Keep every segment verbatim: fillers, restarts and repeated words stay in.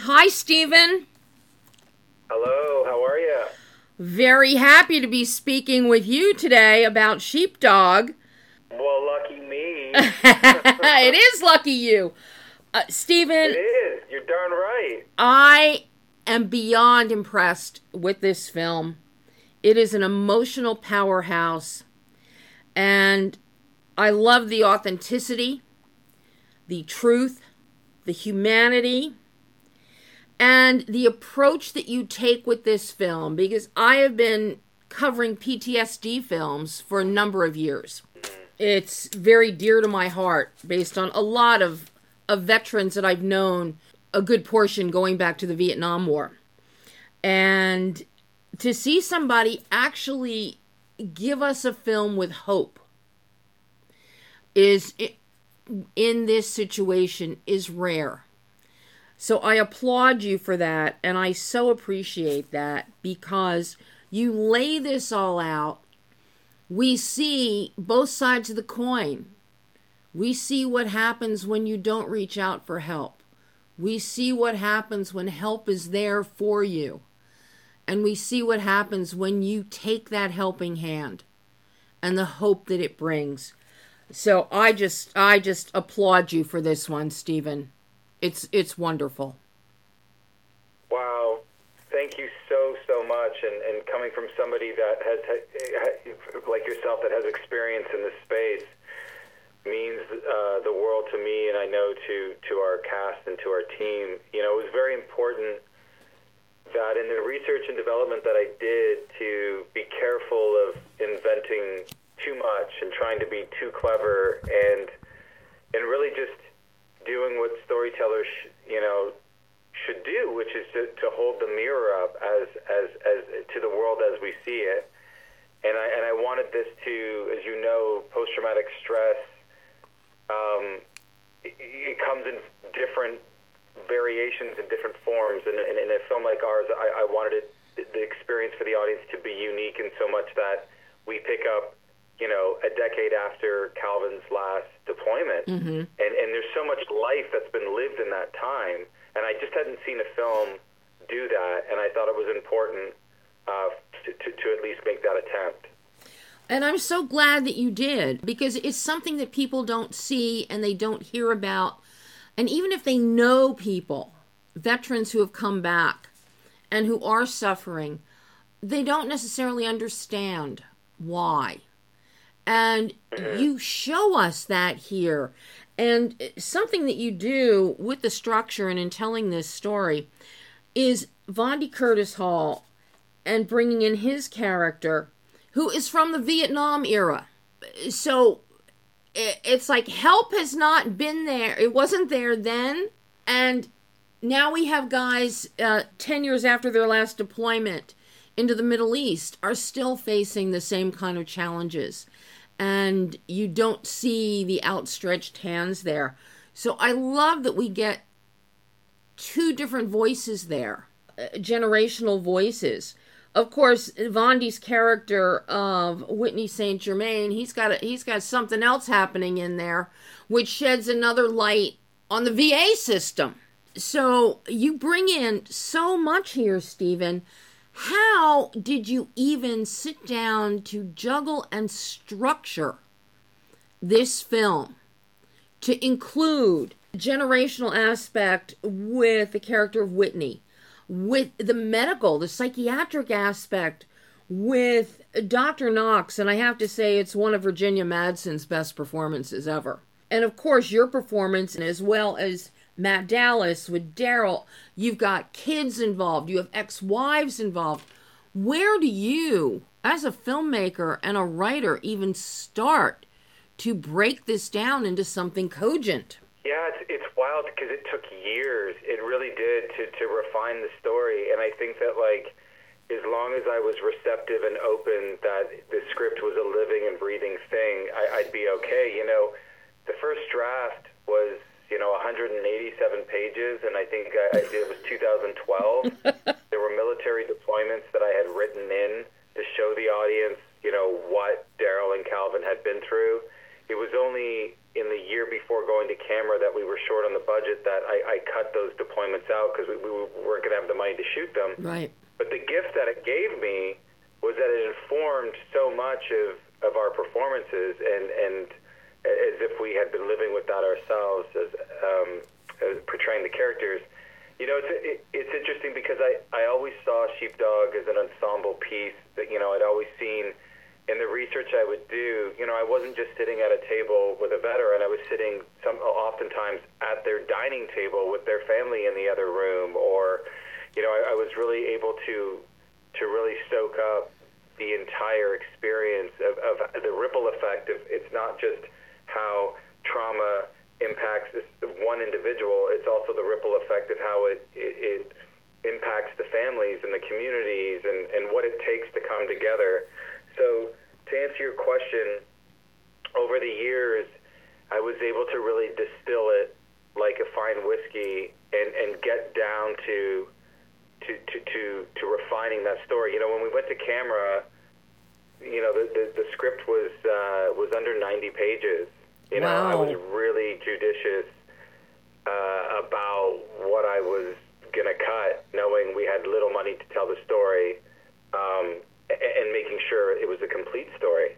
Hi, Stephen. Hello, how are you? Very happy to be speaking with you today about Sheepdog. Well, lucky me. It is lucky you. Uh, Stephen. It is. You're darn right. I am beyond impressed with this film. It is an emotional powerhouse. And I love the authenticity, the truth, the humanity, and the approach that you take with this film, because I have been covering P T S D films for a number of years. It's very dear to my heart, based on a lot of, of veterans that I've known, a good portion going back to the Vietnam War. And to see somebody actually give us a film with hope is, in this situation, is rare. So I applaud you for that, and I so appreciate that, because you lay this all out. We see both sides of the coin. We see what happens when you don't reach out for help. We see what happens when help is there for you. And we see what happens when you take that helping hand and the hope that it brings. So I just I just applaud you for this one, Stephen. It's it's wonderful. Wow. Thank you so, so much. And, and coming from somebody that has, like yourself, that has experience in this space means uh, the world to me, and I know to, to our cast and to our team. You know, it was very important that in the research and development that I did to be careful of inventing too much and trying to be too clever, and and really just doing what storytellers, sh- you know, should do, which is to, to hold the mirror up as, as as to the world as we see it. And I and I wanted this to, as you know, post-traumatic stress, um, it, it comes in different variations in different forms. And, and in a film like ours, I, I wanted it, the experience for the audience to be unique in so much that we pick up, you know, a decade after Calvin's last deployment. Mm-hmm. And, and there's so much life that's been lived in that time. And I just hadn't seen a film do that. And I thought it was important uh, to, to, to at least make that attempt. And I'm so glad that you did, because it's something that people don't see and they don't hear about. And even if they know people, veterans who have come back and who are suffering, they don't necessarily understand why. And you show us that here. And something that you do with the structure and in telling this story is Vondie Curtis Hall and bringing in his character, who is from the Vietnam era. So it's like help has not been there. It wasn't there then. And now we have guys uh, ten years after their last deployment into the Middle East are still facing the same kind of challenges. And you don't see the outstretched hands there. So I love that we get two different voices there, uh, generational voices. Of course, Vondie's character of Whitney Saint Germain, he's got a, he's got something else happening in there, which sheds another light on the V A system. So you bring in so much here, Stephen. How did you even sit down to juggle and structure this film to include the generational aspect with the character of Whitney, with the medical, the psychiatric aspect with Doctor Knox? And I have to say, it's one of Virginia Madsen's best performances ever. And of course, your performance, as well as Matt Dallas with Daryl. You've got kids involved. You have ex-wives involved. Where do you, as a filmmaker and a writer, even start to break this down into something cogent? Yeah, it's, it's wild because it took years. It really did to, to refine the story. And I think that, like, as long as I was receptive and open that the script was a living and breathing thing, I, I'd be okay. You know, the first draft was, you know, one hundred eighty-seven pages, and I think I, I did, it was two thousand twelve. There were military deployments that I had written in to show the audience, you know, what Daryl and Calvin had been through. It was only in the year before going to camera that we were short on the budget that I, I cut those deployments out because we, we weren't going to have the money to shoot them. Right. But the gift that it gave me was that it informed so much of, of our performances, and, and as if we had been living with that ourselves, as, um, as portraying the characters. You know, it's it, it's interesting because I, I always saw Sheepdog as an ensemble piece that, you know, I'd always seen in the research I would do. You know, I wasn't just sitting at a table with a veteran. I was sitting some oftentimes at their dining table with their family in the other room, or, you know, I, I was really able to to really soak up the entire experience of, of the ripple effect of, it's not just how trauma impacts this one individual, it's also the ripple effect of how it, it, it impacts the families and the communities, and, and what it takes to come together. So to answer your question, over the years, I was able to really distill it like a fine whiskey and, and get down to, to, to, to, to refining that story. You know, when we went to camera, you know, the, the, the script was, uh, was under ninety pages. You know, wow. I was really judicious uh, about what I was going to cut, knowing we had little money to tell the story, um, and, and making sure it was a complete story.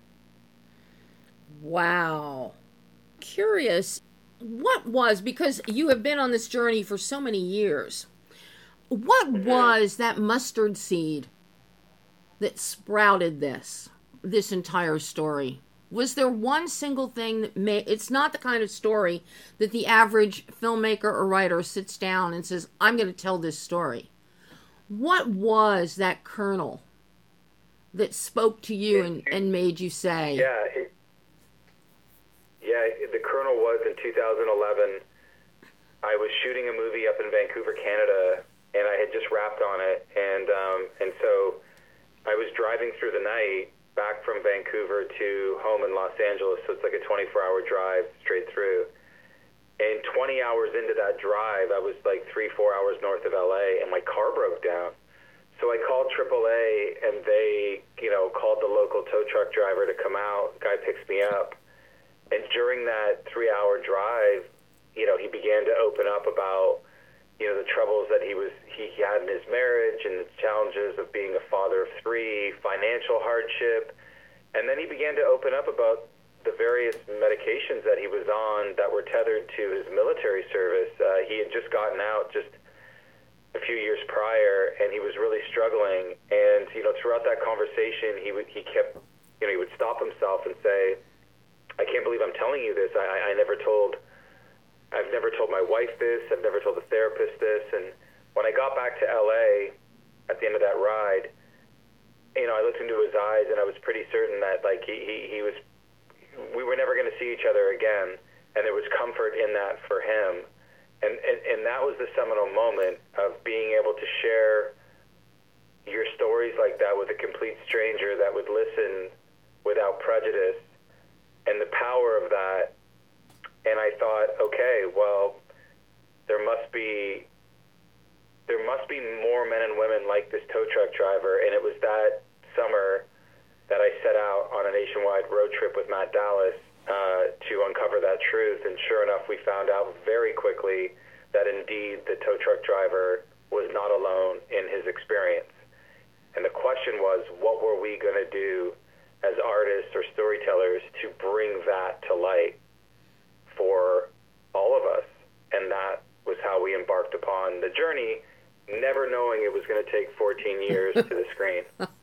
Wow. Curious, what was, because you have been on this journey for so many years, what mm-hmm. was that mustard seed that sprouted this, this entire story? Was there one single thing that made... It's not the kind of story that the average filmmaker or writer sits down and says, I'm going to tell this story. What was that kernel that spoke to you and, and made you say... Yeah, it, yeah, the kernel was in two thousand eleven. I was shooting a movie up in Vancouver, Canada, and I had just wrapped on it. And, um, and so I was driving through the night back from Vancouver to home in Los Angeles, so it's like a twenty-four hour drive straight through. And twenty hours into that drive, I was like three, four hours north of L A, and my car broke down. So I called triple A, and they, you know, called the local tow truck driver to come out. Guy picks me up. And during that three hour drive, you know, he began to open up about, you know, the troubles that he was he had in his marriage and the challenges of being a father of three, financial hardship. And then he began to open up about the various medications that he was on that were tethered to his military service. Uh, he had just gotten out just a few years prior, and he was really struggling. And, you know, throughout that conversation, he would, he kept, you know, he would stop himself and say, I can't believe I'm telling you this. I, I never told... I've never told my wife this. I've never told the therapist this. And when I got back to L A at the end of that ride, you know, I looked into his eyes, and I was pretty certain that, like, he, he, he was, we were never going to see each other again. And there was comfort in that for him. And, and, and that was the seminal moment of being able to share your stories like that with a complete stranger that would listen without prejudice, and the power of that. And I thought, okay, well, there must be there must be more men and women like this tow truck driver. And it was that summer that I set out on a nationwide road trip with Matt Dallas uh, to uncover that truth. And sure enough, we found out very quickly that indeed the tow truck driver was not alone in his experience. And the question was, what were we going to do as artists or storytellers to bring that to light for all of us? And that was how we embarked upon the journey, never knowing it was going to take fourteen years to the screen.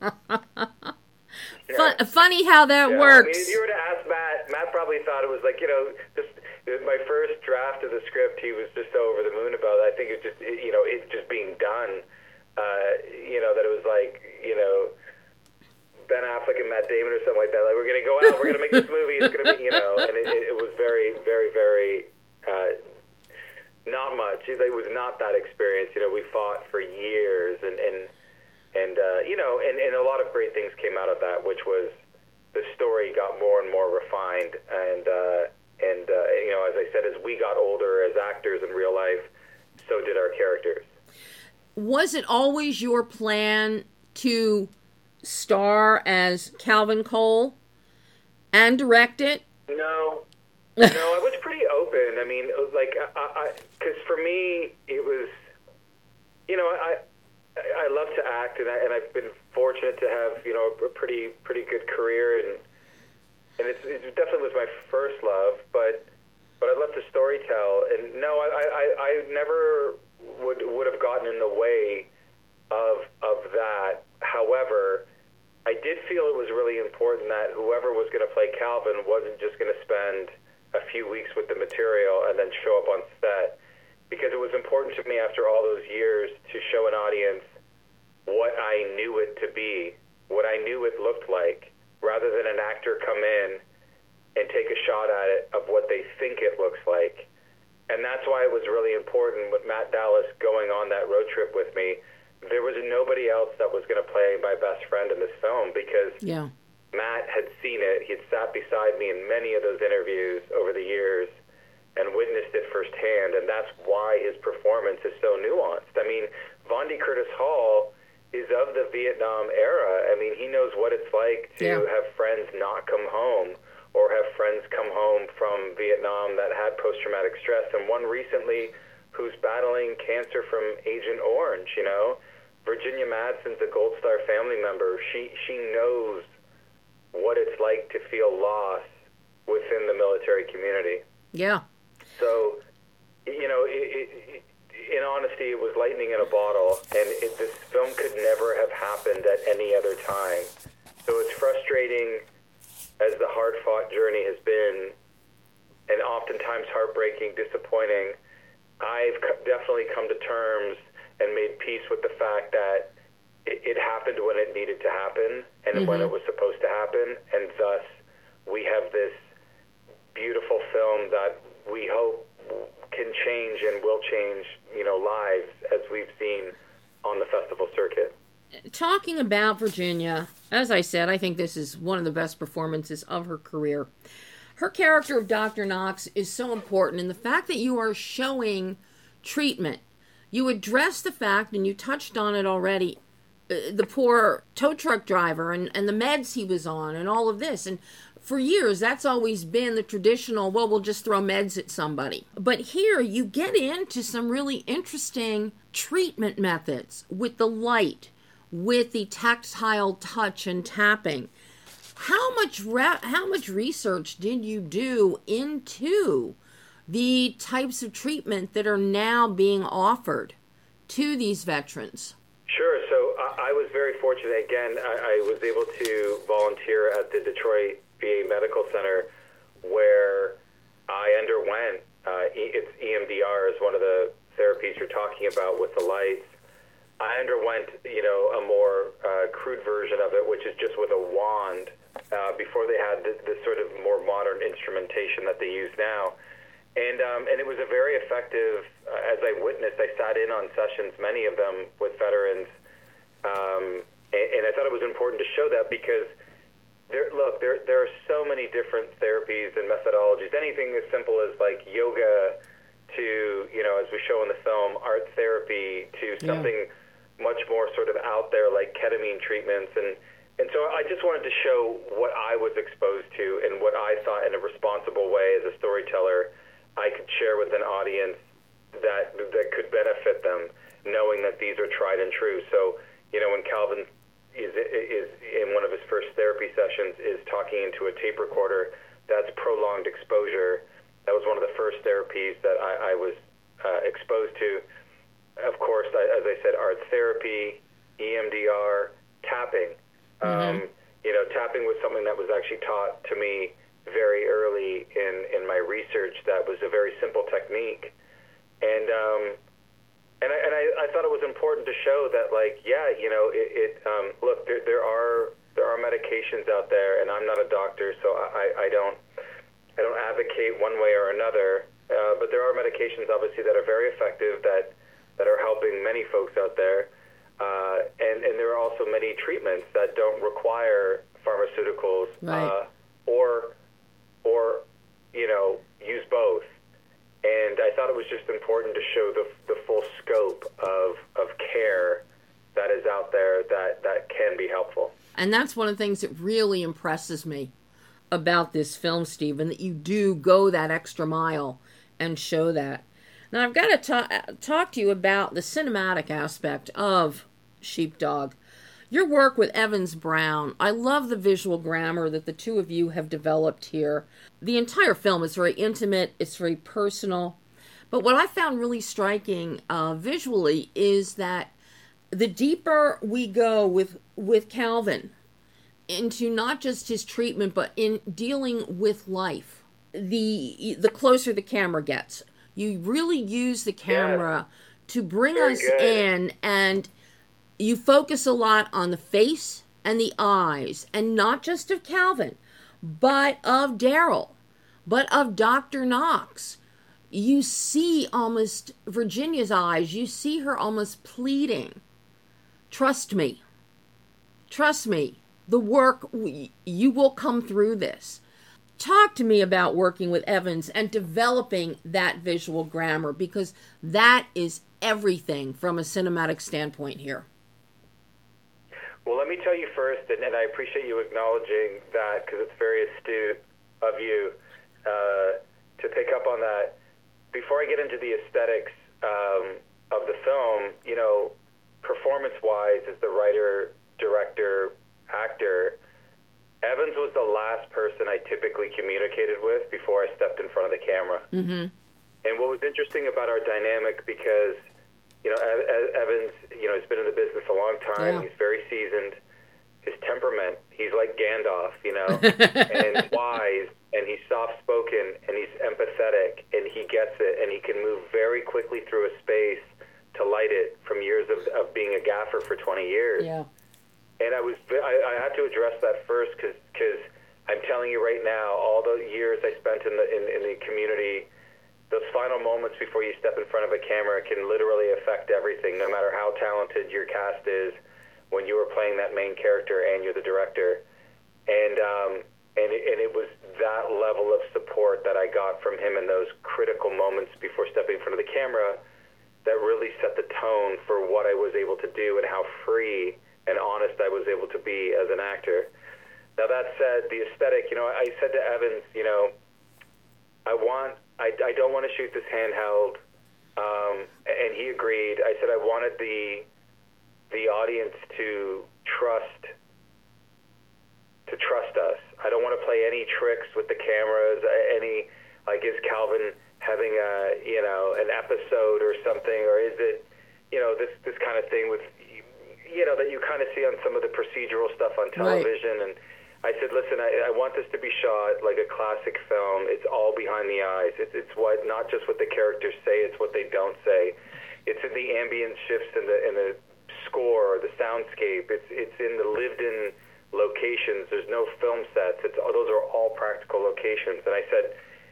Yeah. Fun, funny how that yeah, works. I mean, if you were to ask Matt, Matt probably thought it was like, you know, just my first draft of the script, he was just so over the moon about it. I think it just, it, you know, it just being done, uh, you know, that it was like, you know, Ben Affleck and Matt Damon or something like that. Like, we're going to go out, we're going to make this movie, it's going to be, you know, and it, it was very, very, very, uh, not much. It was not that experience. You know, we fought for years, and, and, and uh, you know, and, and a lot of great things came out of that, which was the story got more and more refined. And, uh, and uh, you know, as I said, as we got older as actors in real life, so did our characters. Was it always your plan to star as Calvin Cole and direct it? No. No, I was pretty open. I mean, like, I, I, 'cause for me, it was, act, and, I, and I've been fortunate to have, you know, a pretty pretty good career, and and it's, it definitely was my first love, but but I love to storytell, and no, I, I, I never would would have gotten in the way of of that. However, I did feel it was really important that whoever was going to play Calvin wasn't just going to spend a few weeks with the material and then show up on set, because it was important to me after all those years to show an audience what I knew it to be, what I knew it looked like, rather than an actor come in and take a shot at it of what they think it looks like. And that's why it was really important with Matt Dallas going on that road trip with me. There was nobody else that was going to play my best friend in this film, because yeah. Matt had seen it. He had sat beside me in many of those interviews over the years and witnessed it firsthand, and that's why his performance is so nuanced. I mean, Vondie Curtis Hall is of the Vietnam era. I mean, he knows what it's like to yeah. have friends not come home, or have friends come home from Vietnam that had post-traumatic stress, and one recently who's battling cancer from Agent Orange, you know? Virginia Madsen's a Gold Star family member. She she knows what it's like to feel loss within the military community. Yeah. So, you know, it, it, in honesty, it was lightning in a bottle, and it, this film could never have happened at any other time. So it's frustrating as the hard-fought journey has been, and oftentimes heartbreaking, disappointing. I've definitely come to terms and made peace with the fact that it, it happened when it needed to happen, and mm-hmm. when it was supposed to happen, and thus we have this beautiful film that we hope can change and will change, you know, lives, as we've seen on the festival circuit. Talking about Virginia, as I said, I think this is one of the best performances of her career. Her character of Doctor Knox is so important, and the fact that you are showing treatment, you address the fact, and you touched on it already, uh, the poor tow truck driver and, and the meds he was on and all of this. And for years, that's always been the traditional, well, we'll just throw meds at somebody. But here, you get into some really interesting treatment methods with the light, with the tactile touch and tapping. How much re- how much research did you do into the types of treatment that are now being offered to these veterans? Sure. So uh, I was very fortunate. Again, I, I was able to volunteer at the Detroit V A Medical Center, where I underwent, uh, e- it's E M D R is one of the therapies you're talking about with the lights. I underwent, you know, a more uh, crude version of it, which is just with a wand, uh, before they had this, this sort of more modern instrumentation that they use now. And um, and it was a very effective, uh, as I witnessed, I sat in on sessions, many of them with veterans, um, and, and I thought it was important to show that, because there, look, there there are so many different therapies and methodologies, anything as simple as like yoga to, you know, as we show in the film, art therapy, to something yeah. much more sort of out there like ketamine treatments. And, and so I just wanted to show what I was exposed to and what I thought in a responsible way as a storyteller I could share with an audience that that could benefit them, knowing that these are tried and true. So, you know, when Calvin is is in one of his first therapy sessions is talking into a tape recorder, that's prolonged exposure. That was one of the first therapies that I, I was uh, exposed to. Of course, I, as I said, art therapy, E M D R, tapping. Mm-hmm. Um, you know, tapping was something that was actually taught to me very early in, in my research. That was a very simple technique. And um, and, I, and I, I thought it was important to show that, like, yeah, you know, it, it um, look, there, there are there are medications out there, and I'm not a doctor, so I, I don't I don't advocate one way or another, uh, but there are medications, obviously, that are very effective, that, that are helping many folks out there. Uh, and, and there are also many treatments that don't require pharmaceuticals, right. uh, or, or, you know, use both. And I thought it was just important to show the, the full scope of, of care that is out there that, that can be helpful. And that's one of the things that really impresses me about this film, Stephen, that you do go that extra mile and show that. Now, I've got to ta- talk to you about the cinematic aspect of Sheepdog. Your work with Evans Brown, I love the visual grammar that the two of you have developed here. The entire film is very intimate, it's very personal. But what I found really striking uh, visually is that the deeper we go with, with Calvin into not just his treatment, but in dealing with life, the the closer the camera gets. You really use the camera yeah. to bring very us good. in, and you focus a lot on the face and the eyes, and not just of Calvin, but of Daryl, but of Doctor Knox. You see almost Virginia's eyes. You see her almost pleading. Trust me. Trust me. The work, you will come through this. Talk to me about working with Evans and developing that visual grammar, because that is everything from a cinematic standpoint here. Well, let me tell you first, and, and I appreciate you acknowledging that, because it's very astute of you uh, to pick up on that. Before I get into the aesthetics um, of the film, you know, performance-wise, as the writer, director, actor, Evans was the last person I typically communicated with before I stepped in front of the camera. Mm-hmm. And what was interesting about our dynamic, because, you know, Evans, you know, has been in the business a long time. Yeah. He's very seasoned. His temperament, he's like Gandalf, you know, and wise, and he's soft-spoken, and he's empathetic, and he gets it, and he can move very quickly through a space to light it from years of, of being a gaffer for twenty years. Yeah. And I was, I, I had to address that first, because because I'm telling you right now, all the years I spent in the in, in the community, those final moments before you step in front of a camera can literally affect everything, no matter how talented your cast is when you were playing that main character and you're the director. And um, and it, and it was that level of support that I got from him in those critical moments before stepping in front of the camera that really set the tone for what I was able to do and how free and honest I was able to be as an actor. Now, that said, the aesthetic, you know, I said to Evans, you know, I want, I, I don't want to shoot this handheld, um, and he agreed. I said I wanted the the audience to trust, to trust us. I don't want to play any tricks with the cameras, any, like, is Calvin having a, you know, an episode or something, or is it, you know, this, this kind of thing with, you know, that you kind of see on some of the procedural stuff on television. Right. And I said, listen, I, I want this to be shot like a classic film. It's all behind the eyes. It's, it's what, not just what the characters say, it's what they don't say. It's in the ambient shifts in the in the score, the soundscape. It's it's in the lived-in locations. There's no film sets. It's those are all practical locations. And I said,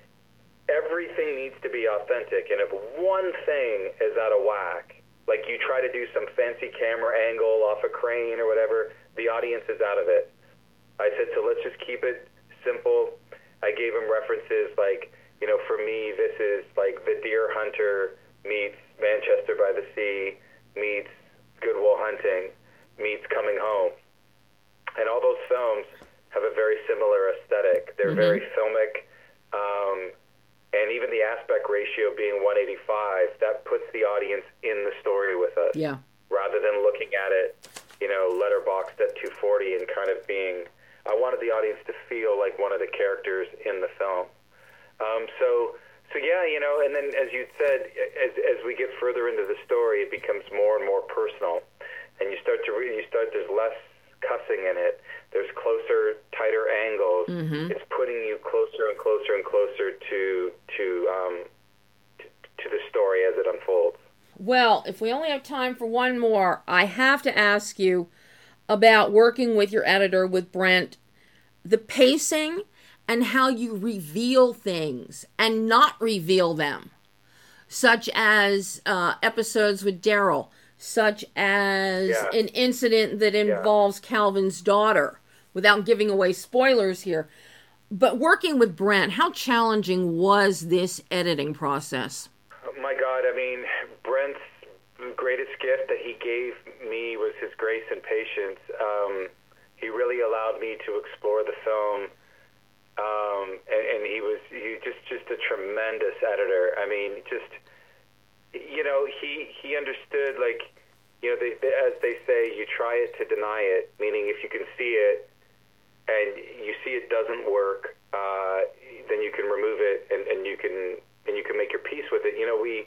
everything needs to be authentic. And if one thing is out of whack, like you try to do some fancy camera angle off a crane or whatever, the audience is out of it. I said, so let's just keep it simple. I gave him references like, you know, for me, this is like The Deer Hunter meets Manchester by the Sea meets Good Will Hunting meets Coming Home. And all those films have a very similar aesthetic. They're mm-hmm. very filmic. Um, and even the aspect ratio being one eighty-five, that puts the audience in the story with us. Yeah. Rather than looking at it, you know, letterboxed at two forty and kind of being, I wanted the audience to feel like one of the characters in the film. Um, so, so yeah, you know, and then as you said, as, as we get further into the story, it becomes more and more personal. And you start to read, you start, there's less cussing in it. There's closer, tighter angles. Mm-hmm. It's putting you closer and closer and closer to to, um, to to the story as it unfolds. Well, if we only have time for one more, I have to ask you about working with your editor, with Brent, the pacing and how you reveal things and not reveal them, such as uh, episodes with Daryl, such as yeah. an incident that involves yeah. Calvin's daughter, without giving away spoilers here. But working with Brent, how challenging was this editing process? Oh my God, I mean, Brent's greatest gift that he gave me was his grace and patience. Um, he really allowed me to explore the film, um, and, and he was he just just a tremendous editor. I mean, just, you know, he he understood, like, you know, they, they, as they say, you try it to deny it, meaning if you can see it and you see it doesn't work, uh, then you can remove it and, and you can and you can make your peace with it. You know, we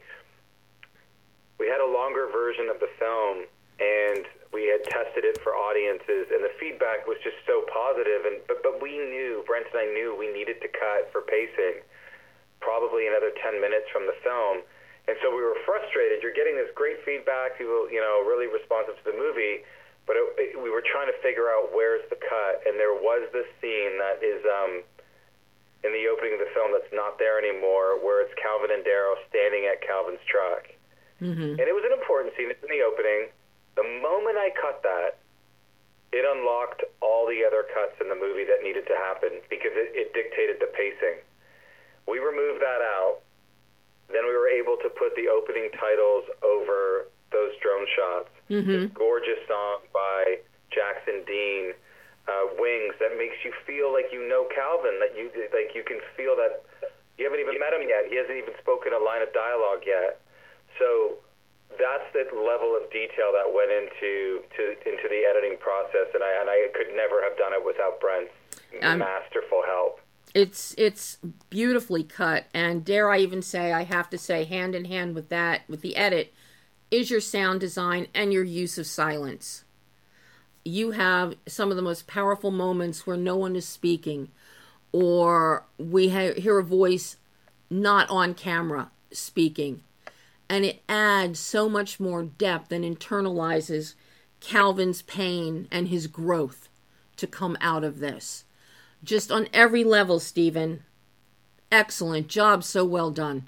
we had a longer version of the film, and we had tested it for audiences, and the feedback was just so positive. And but but we knew, Brent and I knew, we needed to cut for pacing probably another ten minutes from the film. And so we were frustrated. You're getting this great feedback, people, you know, really responsive to the movie, but it, it, we were trying to figure out where's the cut. And there was this scene that is um, in the opening of the film that's not there anymore, where it's Calvin and Darrow standing at Calvin's truck. Mm-hmm. And it was an important scene. It's in the opening. The moment I cut that, it unlocked all the other cuts in the movie that needed to happen because it, it dictated the pacing. We removed that out. Then we were able to put the opening titles over those drone shots. Mm-hmm. This gorgeous song by Jackson Dean, uh, "Wings," that makes you feel like you know Calvin, that you like you can feel that you haven't even met him yet. He hasn't even spoken a line of dialogue yet. So that's the level of detail that went into to, into the editing process, and I and I could never have done it without Brent's um, masterful help. It's it's beautifully cut, and dare I even say, I have to say, hand in hand with that, with the edit, is your sound design and your use of silence. You have some of the most powerful moments where no one is speaking, or we ha- hear a voice not on camera speaking, and it adds so much more depth and internalizes Calvin's pain and his growth to come out of this. Just on every level, Stephen. Excellent job. So well done.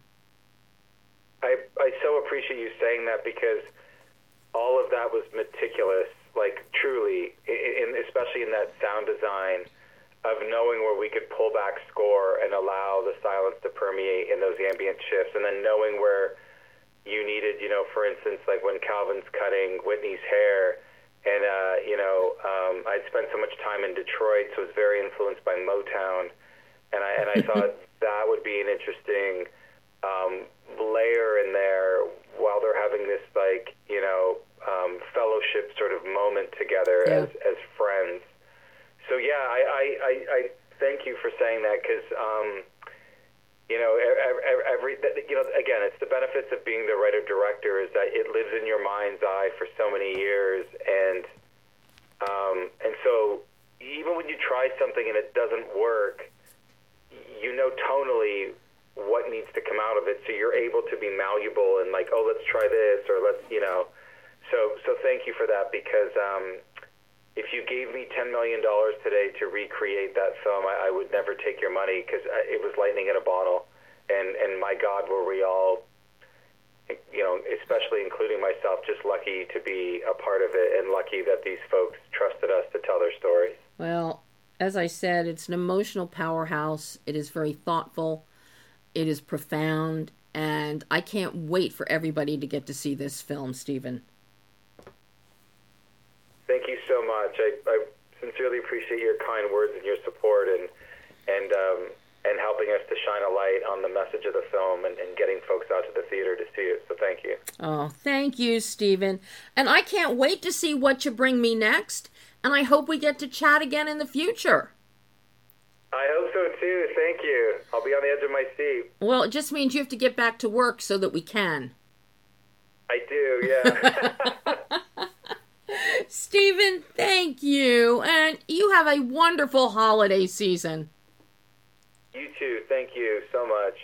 I I so appreciate you saying that because all of that was meticulous, like truly, in, especially in that sound design of knowing where we could pull back score and allow the silence to permeate in those ambient shifts, and then knowing where you needed, you know, for instance, like when Calvin's cutting Whitney's hair. And, uh, you know, um, I'd spent so much time in Detroit, so I was very influenced by Motown. And I, and I thought that would be an interesting um, layer in there while they're having this, like, you know, um, fellowship sort of moment together yeah. as, as friends. So, yeah, I, I, I, I thank you for saying that because, um, you know, every, every, you know, again, it's the benefits of being the writer-director is that it lives in your mind's eye for so many years, and um, and so even when you try something and it doesn't work, you know tonally what needs to come out of it, so you're able to be malleable and like, oh, let's try this, or let's, you know, so so thank you for that because um, if you gave me ten million dollars today to recreate that film, I, I would never take your money because it was lightning in a bottle. And, and my God, were we all, you know, especially including myself, just lucky to be a part of it and lucky that these folks trusted us to tell their stories. Well, as I said, it's an emotional powerhouse. It is very thoughtful. It is profound. And I can't wait for everybody to get to see this film, Stephen. Thank you so much. I, I sincerely appreciate your kind words and your support and and um, and helping us to shine a light on the message of the film and, and getting folks out to the theater to see it. So thank you. Oh, thank you, Stephen. And I can't wait to see what you bring me next. And I hope we get to chat again in the future. I hope so too. Thank you. I'll be on the edge of my seat. Well, it just means you have to get back to work so that we can. I do, yeah. Stephen, thank you. And you have a wonderful holiday season. You too. Thank you so much.